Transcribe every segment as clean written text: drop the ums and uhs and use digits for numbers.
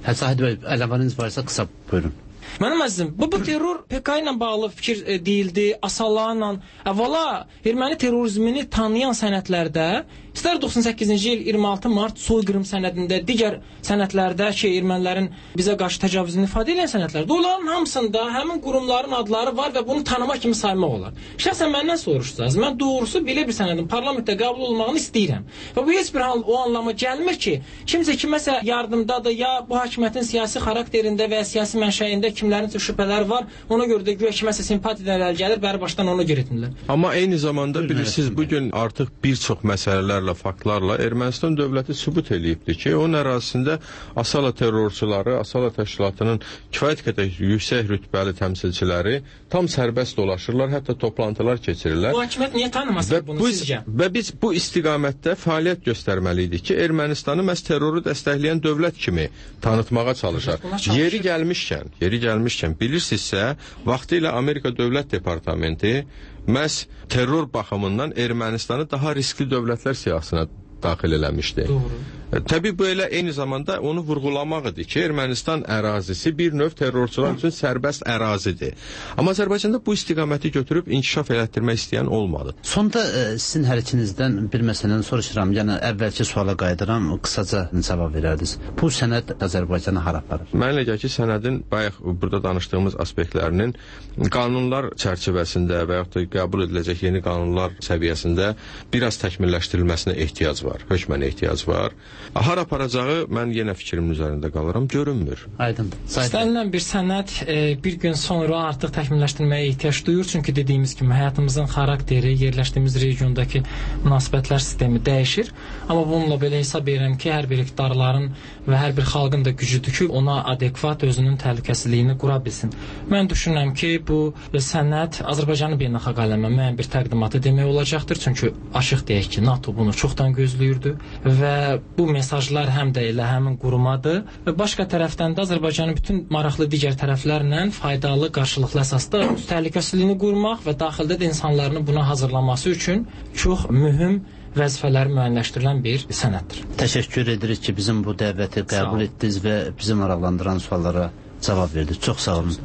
Zahid bəy, əlavəniz varsa qısa buyurun. Mənim əzizim, bu terror PK ilə bağlı fikir deyildi, Asallarla. Əvvəla erməni terrorizmini tanıyan sənədlərdə, istər 98-ci il 26 mart soyqırım sənədində, digər sənədlərdə ki, ermənilərin bizə qarşı təcavüzünü ifadə edən sənədlərdə, onların hamısında həmin qurumların adları var və bunu tanımaq kimi saymaq olar. Şəxsən məndən soruşsanız, mən doğrusu belə bir sənədin parlamentdə qəbul olmağını istəyirəm. Və bu heç bir hal o anlama gəlmir ki, kimsə kiməsə yardımdadır, ya bu hakimiyyətin siyasi xarakterində və ya siyasi mənşəyində kimlərin şübhələri var, ona görə də güya kiməsə simpatiyalar gəlir, bəri başdan ona görə etmirlər. Amma eyni zamanda bilirsiniz, bugün artıq bir çox məsələlərlə, faktlarla Ermənistan dövləti sübut eləyibdir ki, onun ərazisində Asala terrorçuları, Asala təşkilatının kifayət qədər yüksək rütbəli təmsilçiləri tam sərbəst dolaşırlar, hətta toplantılar keçirirlər. Bu hakimiyyət niyə tanımasın bunu sizcə? Və biz bu istiqamətdə fəaliyyət göstərməliydik ki, Ermənistanı məhz terroru dəstəkləyən dövlət kimi tanıtmağa çalışar. Yeri gəlmişkən bilirsinizsə, vaxtilə Amerika Dövlət Departamenti məhz terror baxımından Ermənistanı daha riskli dövlətlər siyahısına daxil eləmişdi. Doğru. Təbii bu elə eyni zamanda onu vurğulamaq idi ki, Ermənistan ərazisi bir növ terrorçular üçün sərbəst ərazidir. Amma Azərbaycanda bu istiqaməti götürüb inkişaf elətdirmək istəyən olmadı. Sonda sizin hər ikinizdən bir məsələni soruşuram. Yəni əvvəlki suala qayıdıram, qısaca cavab verərdiniz. Bu sənəd Azərbaycanı hara aparır? Mənə elə gəlir ki, sənədin bayaq burada danışdığımız aspektlərinin qanunlar çərçivəsində və yaxud da qəbul ediləcək yeni qanunlar səviyyəsində biraz təkmilləşdirilməsinə ehtiyac var, hökmənə ehtiyac var. Hara aparacağı mən yenə fikrimin üzərində qalıram, görünmür. Aydındır. İstənilən bir sənəd bir gün sonra artıq təkmilləşdirməyə ehtiyac duyur, çünki dediyimiz kimi həyatımızın xarakteri, yerləşdiyimiz regiondakı münasibətlər sistemi dəyişir. Amma bununla belə hesab edirəm ki, hər bir iqtidarların və hər bir xalqın da gücüdür ki, ona adekvat özünün təhlükəsizliyini qura bilsin. Mən düşünürəm ki, bu sənəd Azərbaycanın beynəlxalq aləmə müəyyən bir təqdimatı demək olacaqdır, çünki açıq deyək ki, NATO bunu çoxdan gözləyirdi və bu mesajlar həm də elə həmin qurumadır və başqa tərəfdən də Azərbaycanın bütün maraqlı digər tərəflərlə faydalı, qarşılıqlı əsasda təhlükəsizliyini qurmaq və daxildə də insanların buna hazırlanması üçün çox mühüm vəzifələri müəyyənləşdirilən bir sənəddir. Təşəkkür edirik ki, bizim bu dəvəti qəbul etdiniz və bizi maraqlandıran suallara cavab verdiniz. Çox sağ olun.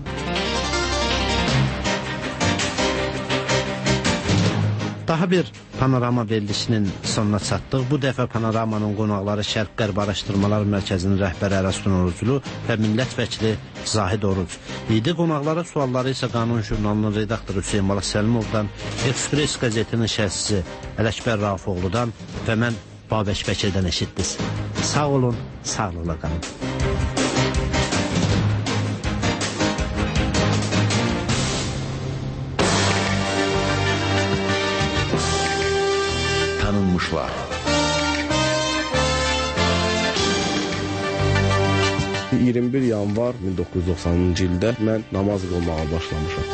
Daha bir panorama verilişinin sonuna çatdıq. Bu dəfə panoramanın qonaqları Şərq-Qərb Araşdırmalar Mərkəzinin rəhbəri Ərəstun Oruclu və millət vəkili Zahid Oruc. İdi qonaqlara sualları isə Qanun jurnalının redaktoru Hüseyin Bala Səlimovdan, Ekspress qəzetinin şəxsçisi Ələkbər Rafoğludan və mən Babək Bəkirdən eşitdiniz. Sağ olun, sağlıqla qalın. Tanınmışlar. – 21 yanvar 1990-cı ildə mən namaz qılmağa başlamışam.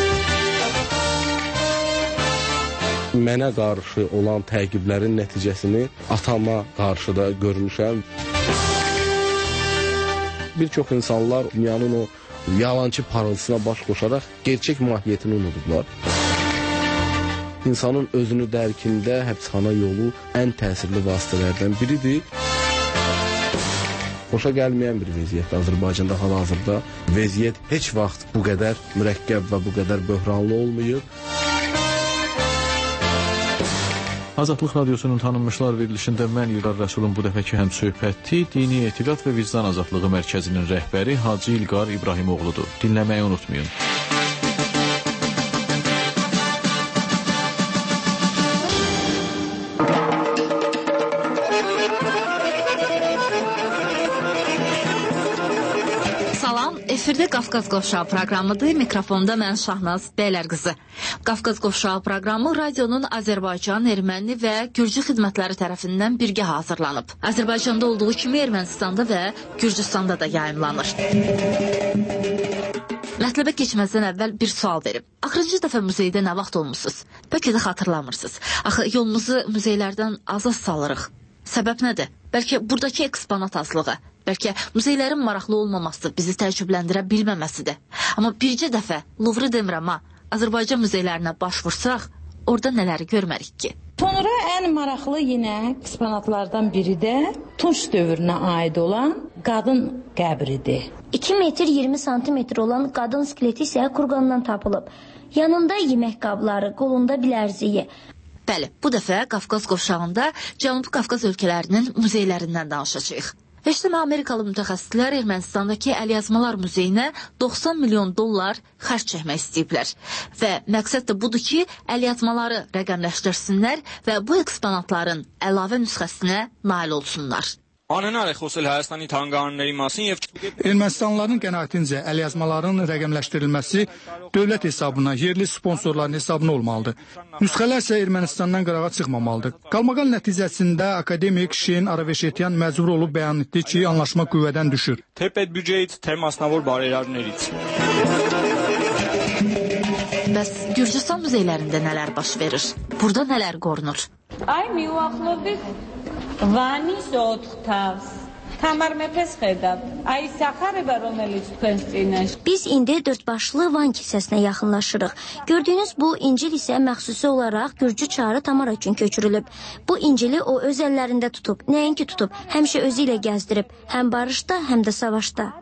Mənə qarşı olan təqiblərin nəticəsini atama qarşı da görmüşəm. Bir çox insanlar dünyanın o yalancı parıltısına baş qoşaraq gerçək mahiyyətini unudublar. İnsanın özünü dərkində həbsxana yolu ən təsirli vasitələrdən biridir. Xoşa gəlməyən bir vəziyyətdir Azərbaycanda hal-hazırda. Vəziyyət heç vaxt bu qədər mürəkkəb və bu qədər böhranlı olmayıb. Azadlıq Radiosunun tanınmışlar verilişində mən İlqar Rəsulun bu dəfəki həmsöhbəti Dini Etiqad və Vicdan Azadlığı Mərkəzinin rəhbəri Hacı İlqar İbrahimoğludur. Dinləməyi unutmayın. Efirdə Qafqaz Qovşağı proqramıdır. Mikrofonda mən Şahnaz Bəylər qızı. Qafqaz Qovşağı proqramı radionun Azərbaycan, Erməni və Gürcü xidmətləri tərəfindən birgə hazırlanıb. Azərbaycanda olduğu kimi Ermənistanda və Gürcüstanda da yayımlanır. Mətləbə keçməzdən əvvəl bir sual verib. Axırıncı dəfə muzeydə nə vaxt olmusunuz? Bəlkə də xatırlamırsınız. Axı yolumuzu muzeylərdən azad salırıq. Səbəb nədir? Bəlkə buradakı eksponat azlığı, bəlkə muzeylərin maraqlı olmaması bizi təəccübləndirə bilməməsidir. Amma bircə dəfə Louvre demirəm, Azərbaycan muzeylərinə baş vursaq, orada nələri görmərik ki? Sonra ən maraqlı yenə eksponatlardan biri də Tunç dövrünə aid olan qadın qəbridir. 2 metr 20 santimetr olan qadın skeleti isə kurqandan tapılıb. Yanında yemək qabları, qolunda bilərziyi. Bəli, bu dəfə Qafqaz qovşağında Cənubi Qafqaz ölkələrinin muzeylərindən danışacağıq. Heç Amerikalı mütəxəssislər Ermənistandakı əlyazmalar muzeyinə 90 milyon dollar xərc çəkmək istəyiblər. Və məqsəd də budur ki, əlyazmaları rəqəmləşdirsinlər və bu eksponatların əlavə nüsxəsinə nail olsunlar. Ermənistanlıların qənaətincə əlyazmaların rəqəmləşdirilməsi dövlət hesabına, yerli sponsorların hesabına olmalıdır. Nüsxələr isə Ermənistandan qırağa çıxmamalıdır. Qalmaqal nəticəsində akademik Şen Araveşetyan məcbur olub bəyan etdi ki, anlaşma qüvvədən düşür. Bəs Gürcüstan muzeylərində nələr baş verir? Burada nələr qorunur? Vanis 4 tavs. Tamar Mepes xedab. Ay saxarıba რომელიც თქვენს წინაშ. Biz indi dördbaşlı Van kilsəsinə yaxınlaşırıq. Gördüyünüz bu İncil isə məxsusi olaraq Gürcü çarı Tamar üçün köçürülüb. Bu İncili o öz əllərində tutub, nəinki tutub, həmişə özü ilə gəzdirib, həm barışda, həm də savaşda.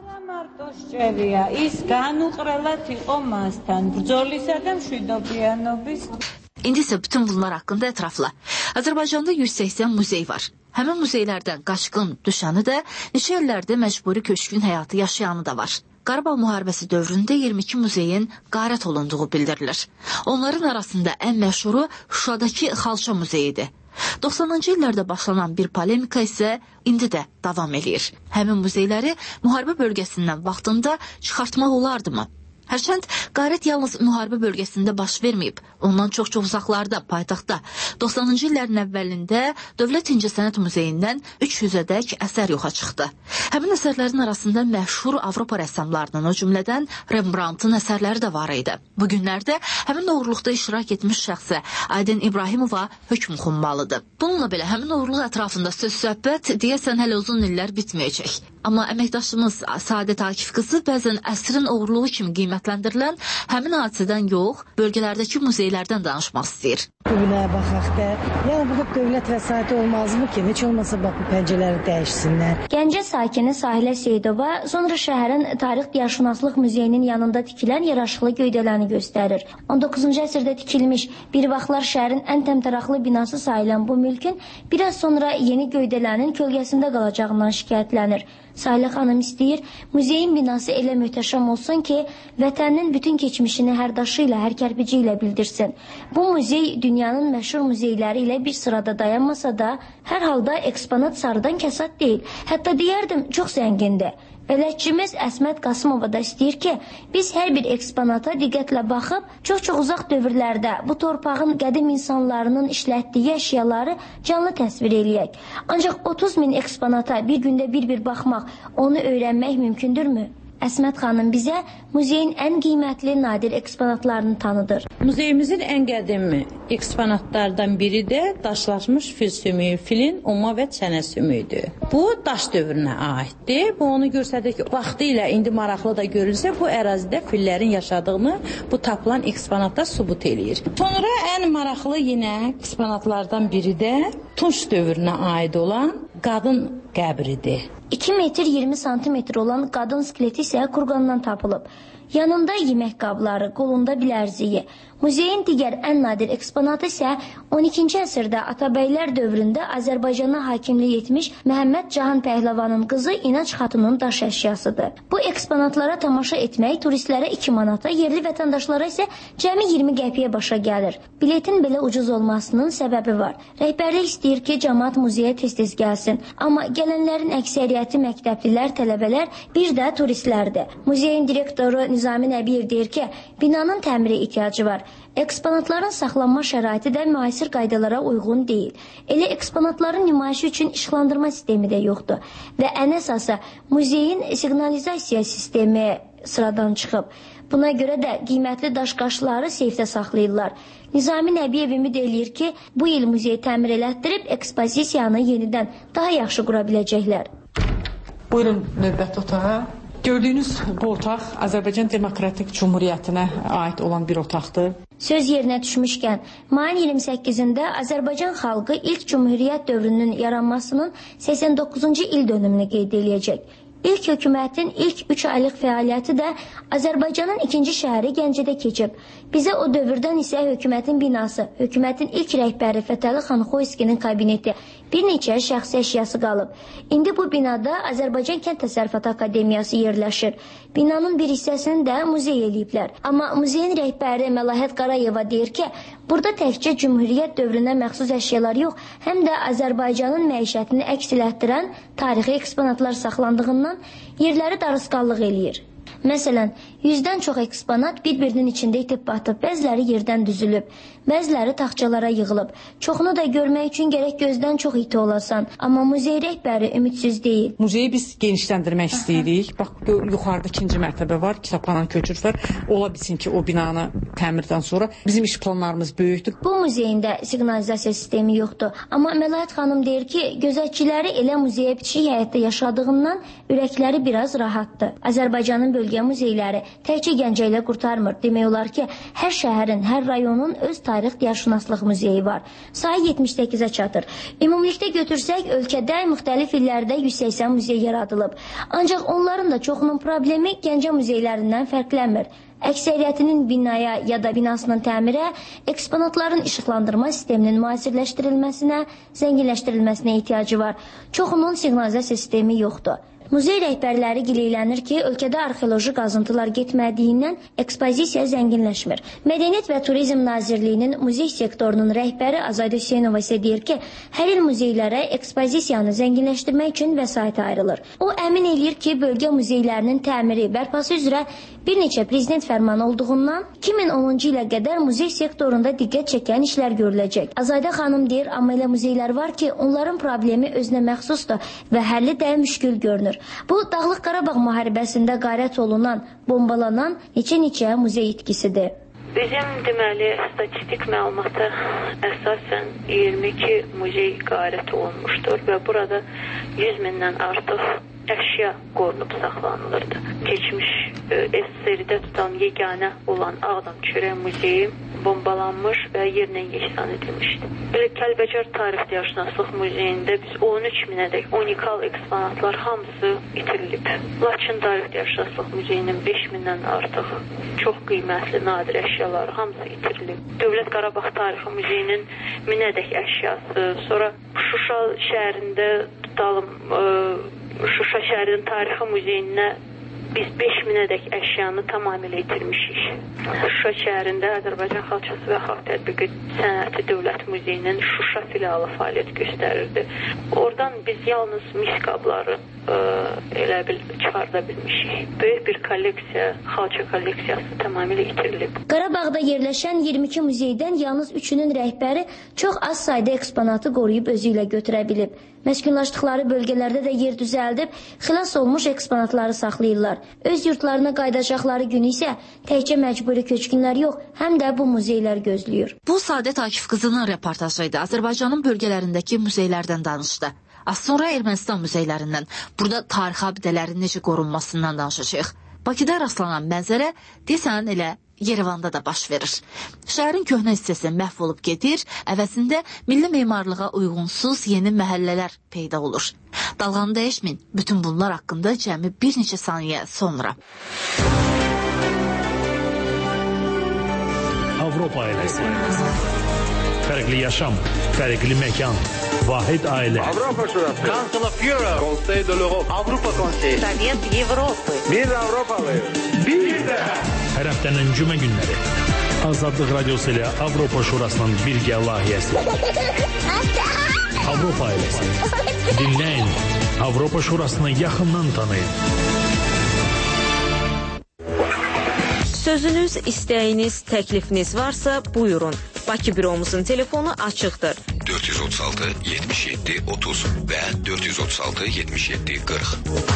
İndi isə bütün bunlar haqqında ətrafla. Azərbaycanda 180 muzey var. Həmin muzeylərdən qaçqın düşəni də, neçə illərdə məcburi köçkün həyatı yaşayanı da var. Qarabağ müharibəsi dövründə 22 muzeyin qarət olunduğu bildirilir. Onların arasında ən məşhuru Şuşadakı Xalça muzeyidir. 90-cı illərdə başlanan bir polemika isə indi də davam edir. Həmin muzeyləri müharibə bölgəsindən vaxtında çıxartmaq olardımı? Hərçənd qarət yalnız müharibə bölgəsində baş verməyib. Ondan çox-çox uzaqlarda, paytaxtda 90-cı illərin əvvəlində Dövlət İncəsənət Muzeyindən 300-ədək əsər yoxa çıxdı. Həmin əsərlərin arasında məşhur Avropa rəssamlarının, o cümlədən Rembrandtın əsərləri də var idi. Bu günlərdə həmin oğurluqda iştirak etmiş şəxsə Aydın İbrahimova hökm oxunmalıdır. Bununla belə həmin oğurluq ətrafında söz-söhbət deyəsən hələ uzun illər bitməyəcək. Amma əməkdaşımız Səadət Akif qızı bəzən əsrin oğurluğu kimi qiymətləndirilən həmin hadisədən yox, bölgələrdəki muzeylərdən danışmaq istəyir. Bugünə baxaq da, yəni burada dövlət vəsaiti olmazmı ki, heç olmasa bax bu pəncələri dəyişsinlər. Gəncə sakini Sahilə Seyidova sonra şəhərin Tarix-Diyarşünaslıq Muzeyinin yanında tikilən yaraşıqlı göydələni göstərir. 19-cu əsrdə tikilmiş, bir vaxtlar şəhərin ən təmtəraqlı binası sayılan bu mülkün biraz sonra yeni göydələnin kölgəsində qalacağından şikayətlənir. Sahilə xanım istəyir, muzeyin binası elə möhtəşəm olsun ki, vətəninin bütün keçmişini hər daşı ilə, hər kərpici ilə bildirsin. Bu muzey dünyanın məşhur muzeyləri ilə bir sırada dayanmasa da, hər halda eksponat sarıdan kəsat deyil. Hətta deyərdim, çox zəngindir. Bələdçimiz Əsmət Qasımova da istəyir ki, biz hər bir eksponata diqqətlə baxıb, çox-çox uzaq dövrlərdə bu torpağın qədim insanlarının işlətdiyi əşyaları canlı təsvir eləyək. Ancaq 30 min eksponata bir gündə bir baxmaq, onu öyrənmək mümkündürmü? Əsmət xanım bizə muzeyin ən qiymətli nadir eksponatlarını tanıdır. Muzeyimizin ən qədim eksponatlardan biri də daşlaşmış fil sümüyü, filin umma və çənə sümüyüdür. Bu daş dövrünə aiddir. Bu onu göstərir ki, vaxtı ilə indi maraqlı da görülsə, bu ərazidə fillərin yaşadığını bu tapılan eksponatlar sübut eləyir. Sonra ən maraqlı yenə eksponatlardan biri də Tunç dövrünə aid olan qadın qəbridir. 2 metr 20 santimetr olan qadın skeleti isə kurqandan tapılıb. Yanında yemək qabları, qolunda bilərziyi. Muzeyin digər ən nadir eksponatı isə 12-ci əsrdə Atabəylər dövründə Azərbaycana hakimlik etmiş Məhəmməd Cahan Pəhləvanın qızı İnac Xatunun daş əşyasıdır. Bu eksponatlara tamaşa etmək turistlərə 2 manata, yerli vətəndaşlara isə cəmi 20 qəpiyə başa gəlir. Biletin belə ucuz olmasının səbəbi var. Rəhbərlik istəyir ki, cəmaət muzeyə tez-tez gəlsin. Amma gələnlərin əksəriyyəti məktəblilər, tələbələr, bir də turistlərdir. Muzeyin direktoru Nizami Nəbiyev deyir ki, binanın təmiri ehtiyacı var. Eksponatların saxlanma şəraiti də müasir qaydalara uyğun deyil. Elə eksponatların nümayişi üçün işıqlandırma sistemi də yoxdur. Və ən əsası, muzeyin siqnalizasiya sistemi sıradan çıxıb. Buna görə də qiymətli daş-qaşları seyfdə saxlayırlar. Nizami Nəbiyev ümid eləyir ki, bu il muzeyi təmir elətdirib ekspozisiyanı yenidən daha yaxşı qura biləcəklər. Buyurun növbəti otağa. Gördüyünüz bu otaq Azərbaycan Demokratik Cumhuriyyətinə aid olan bir otaqdır. Söz yerinə düşmüşkən, mayın 28-də Azərbaycan xalqı ilk Cümhuriyyət dövrünün yaranmasının 89-cu il dönümünü qeyd edəcək. İlk hökumətin ilk 3 aylıq fəaliyyəti də Azərbaycanın ikinci şəhəri Gəncədə keçib. Bizə o dövrdən isə hökumətin binası, hökumətin ilk rəhbəri Fətəli xan Xoyskinin kabineti, bir neçə şəxsi əşyası qalıb. İndi bu binada Azərbaycan Kənd Təsərrüfatı Akademiyası yerləşir. Binanın bir hissəsini də muzey eləyiblər. Amma muzeyin rəhbəri Məlahət Qarayeva deyir ki, burada təkcə Cümhuriyyət dövrünə məxsus əşyalar yox, həm də Azərbaycanın məişətini əks etdirən tarixi eksponatlar saxlandığından yerləri darısqallıq eləyir. Məsələn, 100-dən çox eksponat bir-birinin içində itib batıb, bəziləri yerdən düzülüb, bəziləri taxçalara yığılıb. Çoxunu da görmək üçün gərək gözdən çox iti olasan, amma muzey rəhbəri ümidsiz deyil. Muzeyi biz genişləndirmək istəyirik. Bax, yuxarıda ikinci mərtəbə var, kitabxananın köçürüş var. Ola bilsin ki, o binanı təmirdən sonra bizim iş planlarımız böyükdür. Bu muzeyində siqnalizasiya sistemi yoxdur. Amma Məlahət xanım deyir ki, gözətçiləri elə muzeyə bitişik həyətdə yaşadığından ürəkləri biraz rahatdır. Azərbaycanın bölgə muzeyləri təkcə Gəncə ilə qurtarmır. Demək olar ki, hər şəhərin, hər rayonun öz tarix diyarşünaslıq muzeyi var. Sayı 78-ə çatır. Ümumilikdə götürsək, ölkədə müxtəlif illərdə 180 muzey yaradılıb. Ancaq onların da çoxunun problemi Gəncə muzeylərindən fərqlənmir. Əksəriyyətinin binaya ya da binasının təmirə, eksponatların işıqlandırma sisteminin müasirləşdirilməsinə, zənginləşdirilməsinə ehtiyacı var. Çoxunun siqnalizasiya sistemi yoxdur. Muzey rəhbərləri gileylənir ki, ölkədə arxeoloji qazıntılar getmədiyindən ekspozisiya zənginləşmir. Mədəniyyət və Turizm Nazirliyinin muzey sektorunun rəhbəri Azayda Hüseynova isə deyir ki, hər il muzeylərə ekspozisiyanı zənginləşdirmək üçün vəsait ayrılır. O əmin eləyir ki, bölgə muzeylərinin təmiri, bərpası üzrə bir neçə prezident fərmanı olduğundan 2010-cu ilə qədər muzey sektorunda diqqət çəkən işlər görüləcək. Azayda xanım deyir, amma elə muzeylər var ki, onların problemi özünə məxsusdur və həlli də müşkül görünür. Bu, Dağlıq Qarabağ müharibəsində qarət olunan, bombalanan neçə muzey itkisidir. Bizim deməli statistik məlumata əsasən 22 muzey qarət olunmuşdur və burada 100 mindən artıq əşya qorunub saxlanılırdı. Keçmiş SSR-də tutan yeganə olan Ağdam Çörək Muzeyi bombalanmış və yerlə yeksan edilmişdi. Kəlbəcər Tarix Diyarşünaslıq Muzeyində biz 13 minədək unikal eksponatlar hamısı itirilib. Laçın Tarix Diyarşünaslıq Muzeyinin 5 mindən artıq çox qiymətli nadir əşyaları hamısı itirilib. Dövlət Qarabağ Tarixi Muzeyinin 1000ədək əşyası, sonra Şuşa şəhərində tutalım Şuşa şəhərinin Tarixi Muzeyinə biz 5000ədək əşyanı tamamilə itirmişik. Şuşa şəhərində Azərbaycan Xalçası və Xalq Tətbiqi Sənəti Dövlət Muzeyinin Şuşa filialı fəaliyyət göstərirdi. Oradan biz yalnız mis qabları elə bil çıxarda bilmişik. Böyük bir kolleksiya, xalça kolleksiyası tamamilə itirilib. Qarabağda yerləşən 22 muzeydən yalnız 3-ünün rəhbəri çox az sayda eksponatı qoruyub özü ilə götürə bilib. Məskunlaşdıqları bölgələrdə də yer düzəldib, xilas olmuş eksponatları saxlayırlar. Öz yurtlarına qaydacaqları gün isə təkcə məcburi köçkünlər yox, həm də bu muzeylər gözləyir. Bu Sadət Akif qızının reportajı idi. Azərbaycanın bölgələrindəki muzeylərdən danışdı. Az sonra Ermənistan muzeylərindən, burada tarixi abidələrin necə qorunmasından danışacağıq. Bakıda rastlanan mənzərə desən elə Yerevanda da baş verir. Şəhərin köhnə hissəsi məhv olub gedir, əvəzində milli memarlığa uyğunsuz yeni məhəllələr peyda olur. Dalğanı dəyişməyin, bütün bunlar haqqında cəmi bir neçə saniyə sonra. Avropa ailəsi. Fərqli yaşam, fərqli məkan, vahid ailə. Avropa Şurası. Council of Europe. Conseil de l'Europe. Avropa Konseyi. Sovet Avropa. Biz Avropalıyıq. Biz də. Hər həftənin cümə günləri. Azadlıq Radiosu ilə Avropa Şurasının birgə layihəsi. Avropa ailəsi. Dinləyin. Avropa Şurasını yaxından tanıyın. Sözünüz, istəyiniz, təklifiniz varsa buyurun. Bakı büromuzun telefonu açıqdır. 436 77 30 və 436 77 40.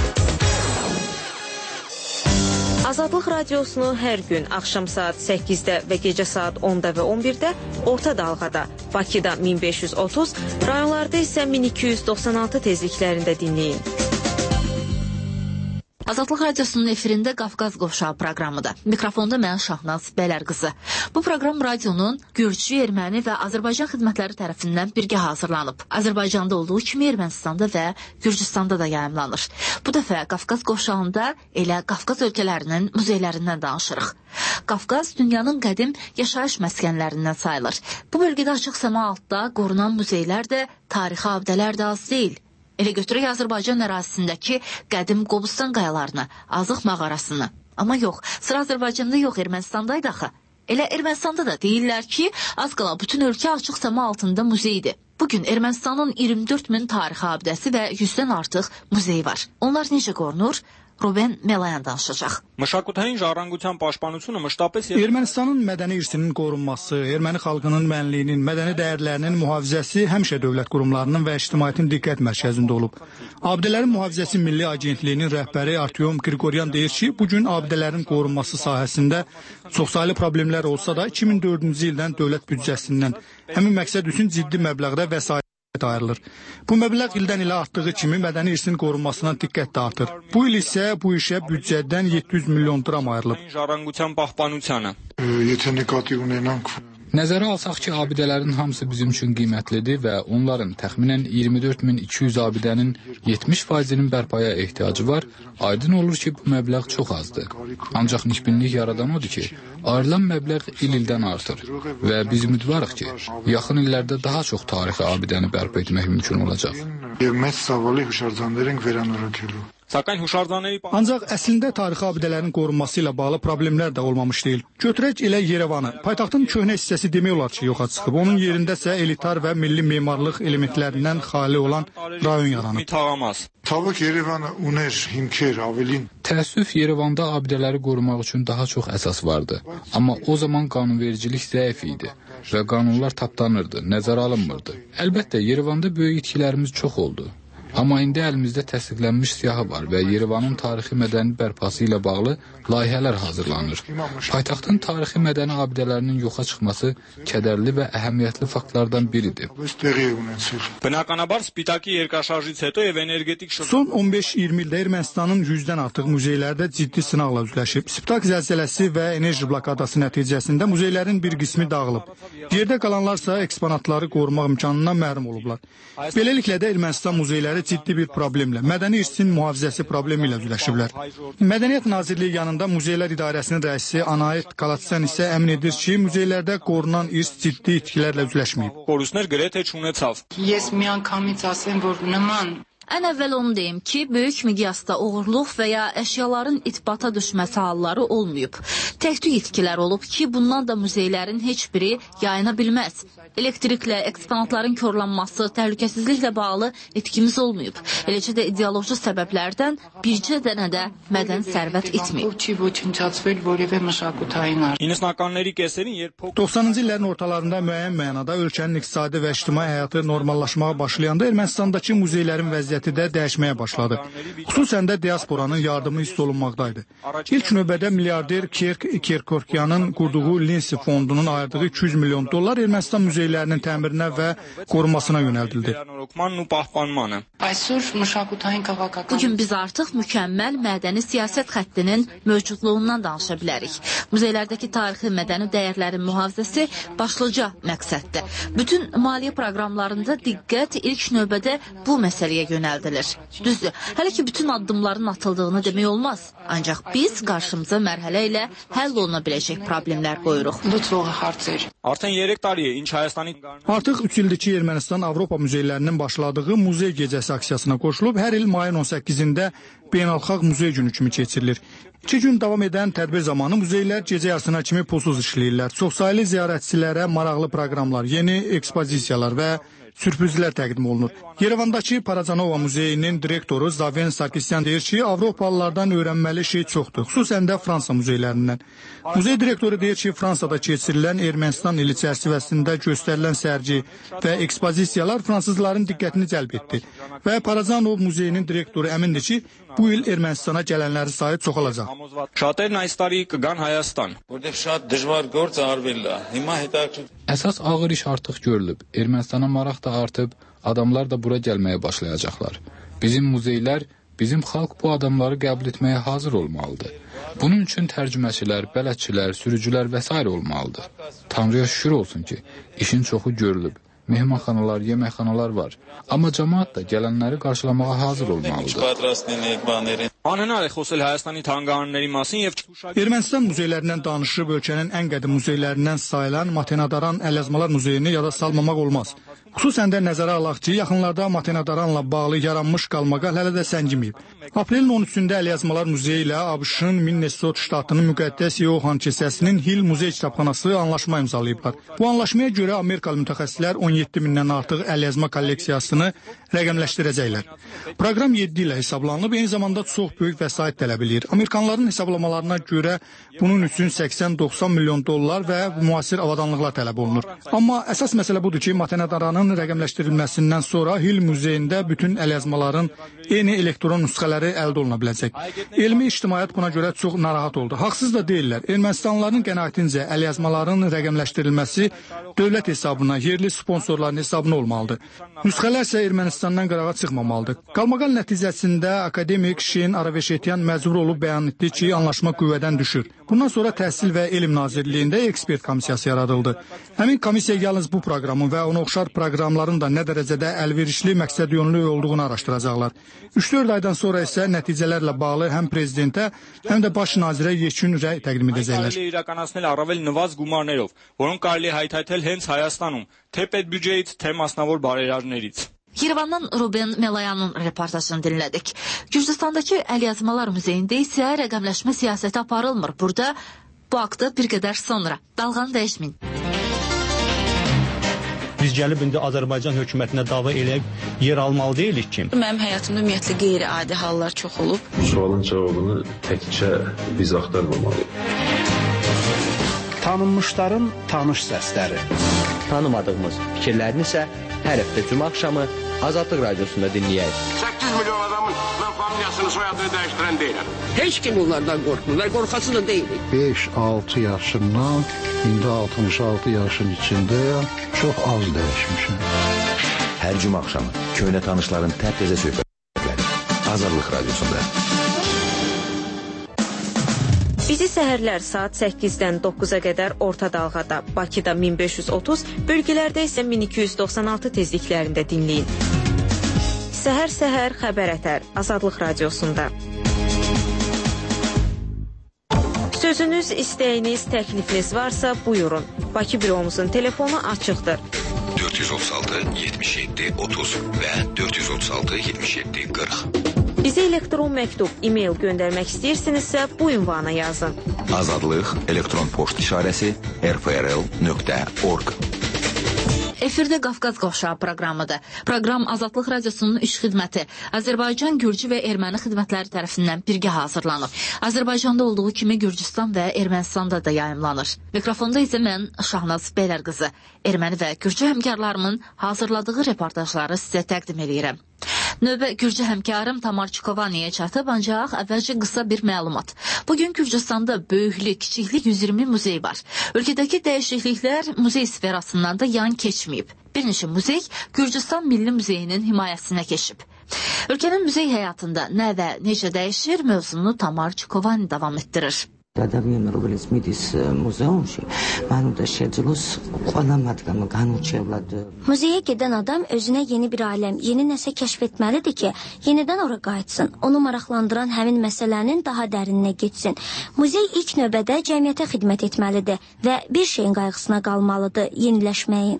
Azadlıq Radiosunu hər gün axşam saat 8-də və gecə saat 10-da və 11-də orta dalğada, Bakıda 1530, rayonlarda isə 1296 tezliklərində dinləyin. Azadlıq Radiosunun efirində Qafqaz Qovşağı proqramıdır. Mikrofonda mən Şahnaz Bələrqızı. Bu proqram radionun Gürcü, Erməni və Azərbaycan xidmətləri tərəfindən birgə hazırlanıb. Azərbaycanda olduğu kimi Ermənistanda və Gürcüstanda da yayımlanır. Bu dəfə Qafqaz Qovşağında elə Qafqaz ölkələrinin muzeylərindən danışırıq. Qafqaz dünyanın qədim yaşayış məskənlərindən sayılır. Bu bölgədə açıq səma altda qorunan muzeylər də, tarixi abidələr də az deyil. Elə götürək Azərbaycan ərazisindəki qədim Qobustan qayalarını, Azıq mağarasını. Amma yox, sıra Azərbaycanda yox, Ermənistandaydı axı. Elə Ermənistanda da deyirlər ki, az qala bütün ölkə açıq səma altında muzeydir. Bugün Ermənistanın 24 min tarixi abidəsi və 100-dən artıq muzeyi var. Onlar necə qorunur? Ruben Melayan danışacaq. Մշակութային ժառանգության պաշտպանությունը մշտապես Ermənistanın mədəni irsinin qorunması, erməni xalqının mənliyinin, mədəni dəyərlərinin mühafizəsi həmişə dövlət qurumlarının və ictimaiyyətin diqqət mərkəzində olub. Abidələrin Mühafizəsi Milli Agentliyinin rəhbəri Artyom Qriqoryan deyir ki, bugün abidələrin qorunması sahəsində çoxsaylı problemlər olsa da 2004-cü ildən dövlət büdcəsindən həmin məqsəd üçün ciddi məbləğdə vəsait ayrılır. Bu məbləğ ildən ilə artdığı kimi mədəni irsin qorunmasına diqqət də artır. Bu il isə bu işə büdcədən 700 milyon dram ayrılıb. ժառանգության պահպանությանը Nəzərə alsaq ki, abidələrin hamısı bizim üçün qiymətlidir və onların təxminən 24.200 abidənin 70%-nin bərpaya ehtiyacı var, aydın olur ki, bu məbləğ çox azdır. Ancaq nikbinlik yaradan odur ki, ayrılan məbləğ il-ildən artır və biz ümidvarıq ki, yaxın illərdə daha çox tarixi abidəni bərpa etmək mümkün olacaq. Ancaq əslində tarixi abidələrin qorunması ilə bağlı problemlər də olmamış deyil. Götürək elə Yerevanı. Paytaxtın köhnə hissəsi demək olar ki, yoxa çıxıb. Onun yerində isə elitar və milli memarlıq elementlərindən xali olan rayon yaranıb. Təəssüf, Yerevanda abidələri qorumaq üçün daha çox əsas vardı. Amma o zaman qanunvericilik zəif idi və qanunlar tapdanırdı, nəzərə alınmırdı. Əlbəttə, Yerevanda böyük itkilərimiz çox oldu. Amma indi əlimizdə təsdiqlənmiş siyahı var və Yerevanın tarixi mədəni bərpası ilə bağlı layihələr hazırlanır. Paytaxtın tarixi mədəni abidələrinin yoxa çıxması kədərli və əhəmiyyətli faktlardan biridir. Բնականաբար սպիտակի երկրաշարժից հետո եւ էներգետիկ Son 15-20 ildə Ermənistanın 100-dən artıq muzeylərdə ciddi sınaqla üzləşib. Spitak zəlzələsi və enerji blokadası nəticəsində muzeylərin bir qismi dağılıb. Yerdə qalanlarsa eksponatları qorumaq imkanından məhrum olublar. Beləliklə də Ermənistan muzeyləri ciddi bir problemlə, mədəni irsin mühafizəsi problemi ilə üzləşiblər. Mədəniyyət Nazirliyi yanında Muzeylər İdarəsinin rəisi Anayet Kalatsan isə əmin edir ki, muzeylərdə qorunan irs ciddi itkilərlə üzləşməyib. Կորուստներ գրեթե չունեցավ։ Ես միանգամից ասեմ, որ նման Ən əvvəl onu deyim ki, böyük miqyasda oğurluq və ya əşyaların itibata düşməsi halları olmayıb. Tək-tük itkilər olub ki, bundan da muzeylərin heç biri yayına bilməz. Elektriklə, eksponatların körlanması, təhlükəsizliklə bağlı itkimiz olmayıb. Eləcə də ideoloji səbəblərdən bircə dənə də mədəni sərvət itməyib. 90-cı illərin ortalarında müəyyən mənada ölkənin iqtisadi və ictimai həyatı normallaşmağa başlayanda Ermənistandakı muzeylərin vəziyyəti də dəyişməyə başladı. Xüsusən də diasporanın yardımı hiss olunmaqdaydı. İlk növbədə milyarder Kirk Kerkorkyanın qurduğu Linsi fondunun ayırdığı 200 milyon dollar Ermənistan muzeylərinin təmirinə və qorunmasına yönəldildi. Bugün biz artıq mükəmməl mədəni siyasət xəttinin mövcudluğundan danışa bilərik. Muzeylərdəki tarixi mədəni dəyərlərin mühafizəsi başlıca məqsəddir. Bütün maliyyə proqramlarında diqqət ilk növbədə bu məsələyə yönəldilir. Düzdür, hələ ki bütün addımların atıldığını demək olmaz. Ancaq biz qarşımıza mərhələ ilə həll oluna biləcək problemlər qoyuruq. Artıq 3 ildir ki, Ermənistan Avropa muzeylərinin başladığı muzey gecəsi aksiyasına qoşulub, hər il mayın 18-də Beynəlxalq Muzey Günü kimi keçirilir. 2 gün davam edən tədbir zamanı muzeylər gecə yarısına kimi pulsuz işləyirlər. Çoxsaylı ziyarətçilərə maraqlı proqramlar, yeni ekspozisiyalar və sürprizlər təqdim olunur. Yerevandakı Paracanova muzeyinin direktoru Zaven Sarkisyan deyir ki, Avropalılardan öyrənməli şey çoxdur, xüsusən də Fransa muzeylərindən. Muzey direktoru deyir ki, Fransada keçirilən Ermənistan ili çərçivəsində göstərilən sərgi və ekspozisiyalar fransızların diqqətini cəlb etdi. Və Paracanov muzeyinin direktoru əmindir ki, bu il Ermənistana gələnlərin sayı çoxalacaq. Շատերն այս տարի կգան Հայաստան։ Որտեղ շատ դժվար գործ արվել է։ Հիմա հետաքրքիր Əsas ağır iş artıq görülüb. Ermənistana maraq da artıb, adamlar da bura gəlməyə başlayacaqlar. Bizim muzeylər bizim xalq bu adamları qəbul etməyə hazır olmalıdır. Bunun üçün tərcüməçilər, bələdçilər, sürücülər və s. olmalıdır. Tanrıya şükür olsun ki, işin çoxu görülüb. Mehmanxanalar, yeməkxanalar var. Amma cəmaət də gələnləri qarşılamağa hazır olmalıdır. Անհնար է խոսել Հայաստանի թանգարանների մասին եւ Ermənistan muzeylərindən danışıb ölkənin ən qədim muzeylərindən sayılan Matenadaran Əlyazmalar Muzeyini yada salmamaq olmaz. Xüsusən də nəzərə alaq ki, yaxınlarda Matenadaranla bağlı yaranmış qalmaqal hələ də səngiməyib. Aprelin 13-də Əlyazmalar Muzeyi ilə ABŞ-ın Minnesota ştatının müqəddəs Yohan kilsəsinin Hill Muzey kitabxanası anlaşma imzalayıblar. Bu anlaşmaya görə Amerikalı mütəxəssislər 17 mindən artıq əlyazma kolleksiyasını rəqəmləşdirəcəklər. Proqram 7 ilə hesablanıb, eyni zamanda çox böyük vəsait tələb edir. Amerikanların hesablamalarına görə bunun üçün 80-90 milyon dollar və müasir avadanlıqlar tələb olunur. Amma əsas məsələ budur ki, Matenadaranın rəqəmləşdirilməsindən sonra Hill Muzeyində bütün əlyazmaların eyni elektron nüsxələri əldə oluna biləcək. Elmi ictimaiyyət buna görə çox narahat oldu. Haqsız da deyirlər. Ermənistanlıların qənaətincə əlyazmaların rəqəmləşdirilməsi dövlət hesabına, yerli sponsorların hesabına olmalıdır. Nüsxələr isə Ermənistandan qırağa çıxmamalıdır. Qalmaqal nəticəsində akademik Şehin Araveşetyan məcbur olub bəyan etdi ki, anlaşma qüvvədən düşür. Bundan sonra Təhsil və Elm Nazirliyində ekspert komissiyası yaradıldı. Həmin komissiya yalnız bu proqramın və ona oxşar proqramların da nə dərəcədə əlverişli, məqsədyönlü olduğunu araşdıracaqlar. 3-4 aydan sonra isə nəticələrlə bağlı həm prezidentə, həm də baş nazirə yekun rəy təqdim edəcəklər. Իրականացնել առավել նվազ գումարներով, որոնք կարելի է հայթայթել հենց Հայաստանում, թե պետբյուջեից, թե մասնավոր բարերարներից. Yerevandan Ruben Melayanın reportajını dinlədik. Gürcüstandakı Əlyazmalar Muzeyində isə rəqəmləşmə siyasəti aparılmır. Burada bu haqda bir qədər sonra. Dalğanı dəyişməyin. Biz gəlib indi Azərbaycan hökumətinə dava eləyib yer almalı deyilik ki. Mənim həyatımda ümumiyyətlə qeyri-adi hallar çox olub. Sualın cavabını təkcə biz axtarmamalıyıq. Tanınmışların tanış səsləri. Tanımadığımız fikirlərini isə hər həftə cümə axşamı Azadlıq Radiosunda dinləyək. 8 milyon adamın mən familiyasını, soyadını dəyişdirən deyiləm. Heç kim onlardan qorxmur, qorxası da deyilik. 5-6 yaşından, indi 66 yaşın içindəyəm, çox az dəyişmişim. Hər cümə axşamı köhnə tanışların təptəzə söhbətləri Azadlıq Radiosunda. Bizi səhərlər saat 8-dən 9-a qədər orta dalğada, Bakıda 1530, bölgələrdə isə 1296 tezliklərində dinləyin. Səhər-səhər xəbər ətər Azadlıq Radiosunda. Sözünüz, istəyiniz, təklifiniz varsa buyurun. Bakı büromuzun telefonu açıqdır. 436 77 30 və 436 77 40. Bizə elektron məktub, e-mail göndərmək istəyirsinizsə bu ünvana yazın. Azadlıq elektron poçt işarəsi rfrl.org. Efirdə Qafqaz Qovşağı proqramıdır. Proqram Azadlıq Radiosunun iş xidməti, Azərbaycan, Gürcü və Erməni xidmətləri tərəfindən birgə hazırlanıb. Azərbaycanda olduğu kimi Gürcüstan və Ermənistanda da yayımlanır. Mikrofonda isə mən Şahnaz Beylərqızı, Erməni və Gürcü həmkarlarımın hazırladığı reportajları sizə təqdim edirəm. Növbə Gürcü həmkarım Tamar Çikovaniyə çatıb, ancaq əvvəlcə qısa bir məlumat. Bugün Gürcüstanda böyüklük, kiçiklik 120 muzey var. Ölkədəki dəyişikliklər muzey sferasından da yan keçməyib. Bir neçə muzey Gürcüstan Milli Muzeyinin himayəsinə keçib. Ölkənin muzey həyatında nə və necə dəyişir mövzunu Tamar Çikovani davam etdirir. ადამიანი რომელიც მიდის მუზეუმში, მან უნდა შეძლოს ყველა მათგანმა განურჩევლად. Muzeyə gedən adam özünə yeni bir aləm, yeni nəsə kəşf etməlidir ki, yenidən ora qayıtsın. Onu maraqlandıran həmin məsələnin daha dərininə getsin. Muzey ilk növbədə cəmiyyətə xidmət etməlidir və bir şeyin qayğısına qalmalıdır, yeniləşməyin.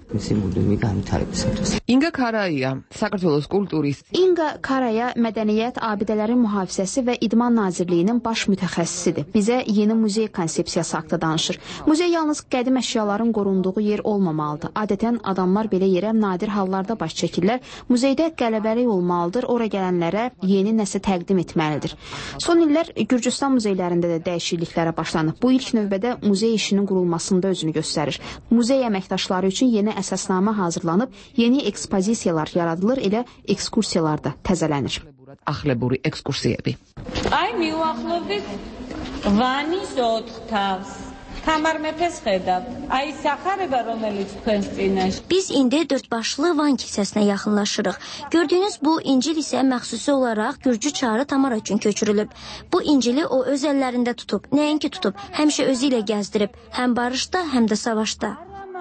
İnga Karaya, საქართველოს kulturis. İnga Karaya Mədəniyyət, Abidələrin Mühafizəsi və İdman Nazirliyinin baş mütəxəssisidir. Bizə yeni muzey konsepsiyası haqqında danışır. Muzey yalnız qədim əşyaların qorunduğu yer olmamalıdır. Adətən adamlar belə yerə nadir hallarda baş çəkirlər. Muzeydə qələbəlik olmalıdır, ora gələnlərə yeni nəsə təqdim etməlidir. Son illər Gürcüstan muzeylərində də dəyişikliklərə başlanıb. Bu ilk növbədə muzey işinin qurulmasında özünü göstərir. Muzey əməkdaşları üçün yeni əsasnamə hazırlanıb, yeni ekspozisiyalar yaradılır, elə ekskursiyalar da təzələnir. Axleburi ekskursiyəbi. Ay, miuaxlovdit Vani Zodxtavs. Tamar Mepes ხედავ. Აი სახარება რომელიც თქვენს წინაშე. Biz indi dördbaşlı Van kilsəsinə yaxınlaşırıq. Gördüyünüz bu İncil isə məxsusi olaraq Gürcü çarı Tamara üçün köçürülüb. Bu İncili o öz əllərində tutub, nəinki tutub, həmişə özü ilə gəzdirib, həm barışda, həm də savaşda.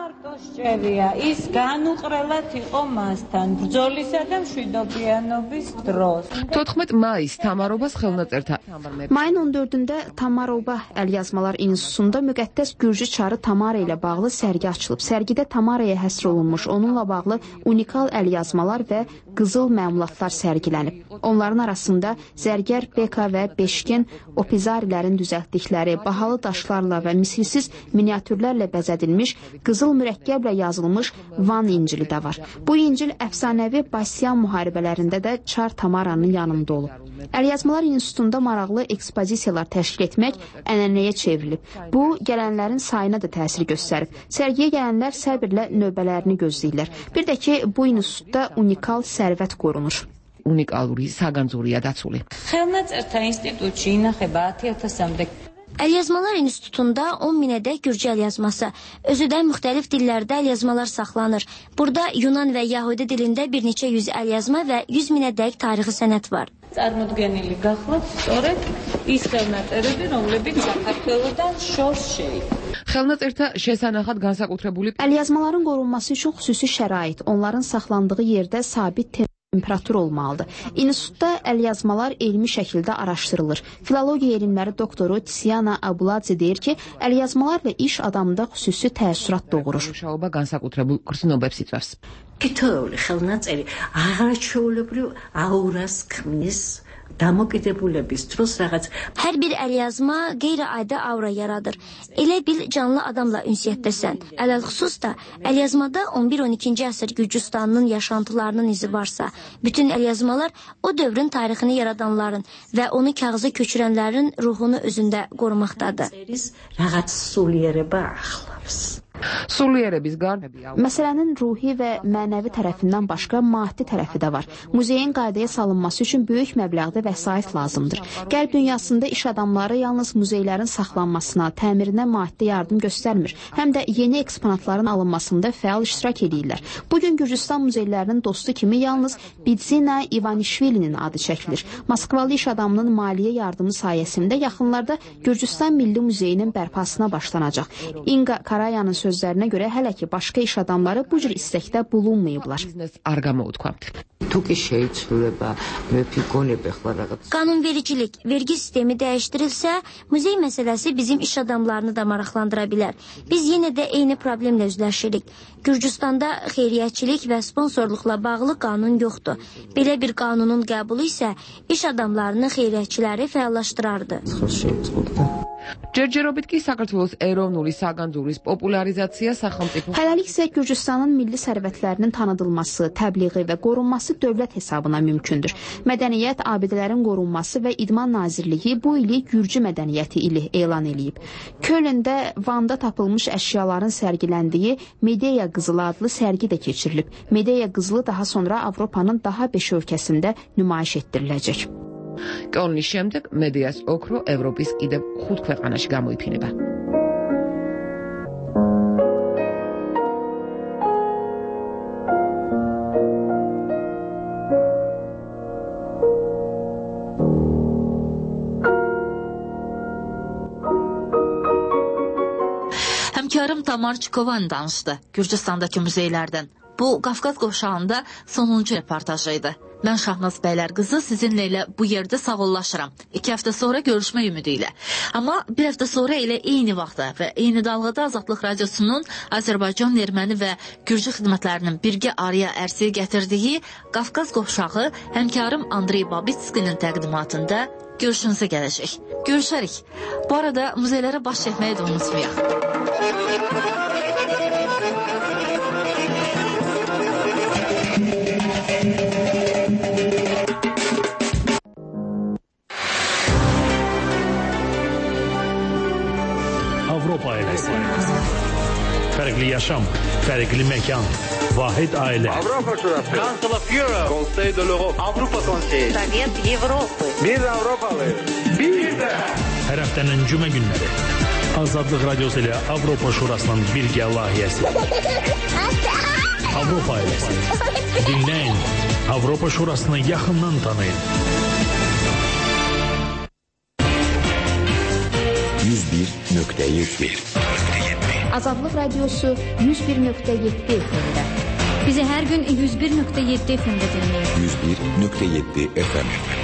ის განუყრელად იყო მასთან ბრძოლისა და მშვიდობიანობის დროს. 14 mayıs Tamarobas xilnaწერთა Mayın 14-də Tamaroba əlyazmalar institutunda müqəddəs Gürcü çarı Tamara ilə bağlı sərgi açılıb. Sərgidə Tamaraya həsr olunmuş, onunla bağlı unikal əlyazmalar və qızıl məmulatlar sərgilənib. Onların arasında zərgər Beka və Beşkin Opizarilərin düzəltdikləri bahalı daşlarla və misilsiz miniatürlərlə bəzədilmiş qızıl mürəkkəblə yazılmış Van İncili də var. Bu İncil əfsanəvi Basyan müharibələrində də Çar Tamaranın yanında olub. Əlyazmalar institutunda maraqlı ekspozisiyalar təşkil etmək ənənəyə çevrilib. Bu, gələnlərin sayına da təsir göstərib. Sərgiyə gələnlər səbirlə növbələrini gözləyirlər. Bir də ki, bu institutda unikal sərvət qorunur. Unikალური საგანძურია დაცული. ხელნაწერთა ინსტიტუტში ინახება 10.000-მდე Əlyazmalar institutunda 10 minədək Gürcü əlyazması, özü də müxtəlif dillərdə əlyazmalar saxlanır. Burada Yunan və Yahudi dilində bir neçə yüz əlyazma və 100 minədək tarixi sənət var. წარმოდგენილი გახლავთ სწორედ ის ხელნაწერები, რომლებიც საქართველოდან შორს შეიქმნა. ხელნაწერთა შესანახად განსაკუთრებული Əlyazmaların qorunması üçün xüsusi şərait, onların saxlandığı yerdə sabit temperatur olmalıdır. İnstitutda əlyazmalar elmi şəkildə araşdırılır. Filologiya elmləri doktoru Tiziana Abuladze deyir ki, əlyazmalarla iş adamda xüsusi təəssürat doğurur. მუშაობა განსაკუთრებულ გრძნობებს იწვევს. თითოეული ხელნაწერი აღარჩეულებრივ აურას ქმნის დამოკიდებულების დროს რაღაც Hər bir əlyazma qeyri-adi aura yaradır. Elə bil canlı adamla ünsiyyətdəsən. Ələlxüsus da əlyazmada 11-12-ci əsr Gürcüstanının yaşantılarının izi varsa, bütün əlyazmalar o dövrün tarixini yaradanların və onu kağıza köçürənlərin ruhunu özündə qorumaqdadır. რაღაც სულიერება ახლავს. სულიერების გარდა Məsələnin ruhi və mənəvi tərəfindən başqa maddi tərəfi də var. Muzeyin qaydaya salınması üçün böyük məbləğdə vəsait lazımdır. Qərb dünyasında iş adamları yalnız muzeylərin saxlanmasına, təmirinə maddi yardım göstərmir, həm də yeni eksponatların alınmasında fəal iştirak edirlər. Bugün Gürcüstan muzeylərinin dostu kimi yalnız Bidzina Ivanishvilinin adı çəkilir. Moskvalı iş adamının maliyyə yardımı sayəsində yaxınlarda Gürcüstan Milli Muzeyinin bərpasına başlanacaq. Inga Karayanın sözlərinə görə hələ ki başqa iş adamları bu cür istəkdə bulunmayıblar. არ გამოუთქვა. თუკი შეიძლება მეფიქონებ ახლა რაღაც Qanunvericilik, vergi sistemi dəyişdirilsə, muzey məsələsi bizim iş adamlarını da maraqlandıra bilər. Biz yenə də eyni problemlə üzləşirik. Gürcüstanda xeyriyyətçilik və sponsorluqla bağlı qanun yoxdur. Belə bir qanunun qəbulu isə iş adamlarını, xeyriyyətçiləri fəallaşdırardı. ჯერჯერობით კი საქართველოს ეროვნული საგანძურის პოპულარიზაცია სახელმწიფო Hələlik isə Gürcüstanın milli sərvətlərinin tanıdılması, təbliği və qorunması dövlət hesabına mümkündür. Mədəniyyət, abidələrin qorunması və İdman Nazirliyi bu ili Gürcü mədəniyyəti ili elan edib. Kölndə Van'da tapılmış əşyaların sərgiləndiyi Medeya qızılı adlı sərgi də keçirilib. Medeya qızılı daha sonra Avropanın daha 5 ölkəsində nümayiş etdiriləcək. კოლონის შემდეგ მედეას ოქრო ევროპის კიდევ 5 ქვეყანაში გამოიფინება. Həmkarım Tamar Çikovan danışdı Gürcüstandakı muzeylərdən. Bu, Qafqaz qovşağında sonuncu reportajıydı. Mən Şahnaz Bəylər qızı sizinlə ilə bu yerdə sağollaşıram. 2 həftə sonra görüşmək ümidi ilə. Amma bir həftə sonra elə eyni vaxtda və eyni dalğada Azadlıq Radiosunun Azərbaycan, Erməni və Gürcü xidmətlərinin birgə araya ərsiyə gətirdiyi Qafqaz qovşağı həmkarım Andrey Babitskinin təqdimatında görüşünüzə gələcək. Görüşərik. Bu arada muzeylərə baş çəkməyi də unutmayaq. Avropa ailəsi. Fərqli yaşam, fərqli məkan, vahid ailə. Avropa Şurası. Council of Europe. Conseil de l'Europe. Avropa Konseyi. Sovet Avropa. Bir Avropalı. Bir də. Hər həftənin cümə günləri Azadlıq Radiosu ilə Avropa Şurasının birgə layihəsi. Avropa ailəsi. Dinləyin. Avropa Şurasını yaxından tanıyın. 101.7 Azadlıq Radiosu 101.7 FM-də. Bizi hər gün 101.7 FM-də dinləyin. 101.7 FM.